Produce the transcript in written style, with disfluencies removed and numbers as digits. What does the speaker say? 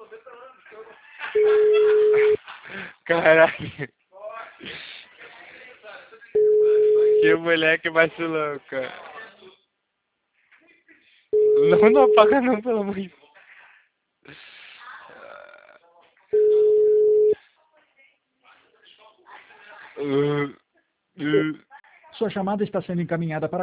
Caralho. Que moleque vacilão, cara. Não, não apaga não, pelo amor de Deus. Sua chamada está sendo encaminhada para